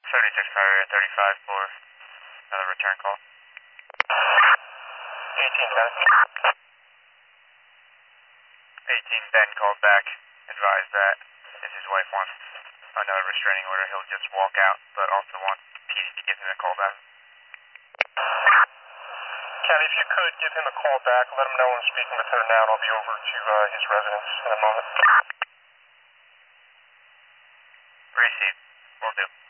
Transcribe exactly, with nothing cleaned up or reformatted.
seventy-six Highway thirty-five for another return call. eighteen Ben. eighteen Ben called back, advised that if his wife wants another restraining order, he'll just walk out, but also wants P D to give him a call back. Ken, if you could give him a call back, let him know I'm speaking with her now, and I'll be over to uh, his residence in a moment. Received. Will do.